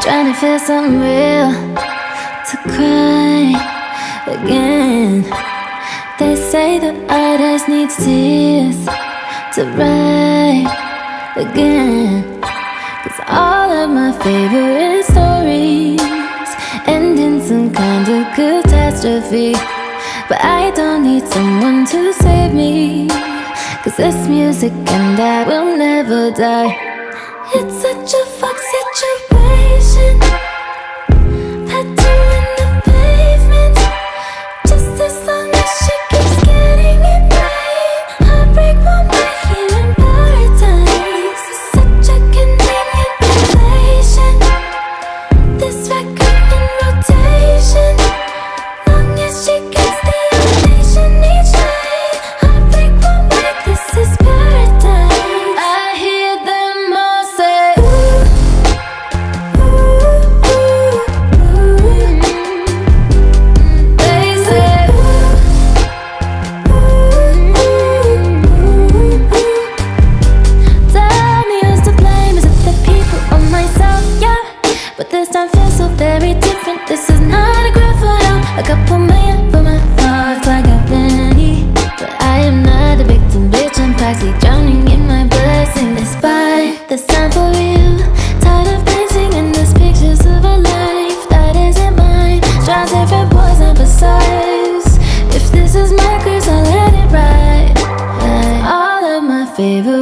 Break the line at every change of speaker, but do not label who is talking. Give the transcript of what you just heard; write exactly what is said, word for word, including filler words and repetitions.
trying to feel something real, to cry again. They say the artist needs tears to write again. Cause all of my favorite stories end in some kind of catastrophe. But I don't need someone to save me, cause this music and I will never die. It's such a fuck situation, pedal in the pavement, just as long as she keeps getting it right. Heartbreak won't be here in paradise. It's such a convenient revelation, this record in rotation, long as she gets the ovation each night. Heartbreak won't break, this is paradise. I hear them all say ooh, ooh, ooh, ooh. They say ooh, ooh, ooh, ooh. Tell me who's to blame, is it the people or myself? Yeah, but this time feels so very different. This is not a graph for help. A couple million for my thoughts, I got plenty, but I am not a victim, bitch. I'm toxic, drowning in my blessing. Despite the sign for you, tired of dancing in these pictures of a life that isn't mine. Trying different poison precise. If this is my curse, I'll let it ride. Like all of my favorite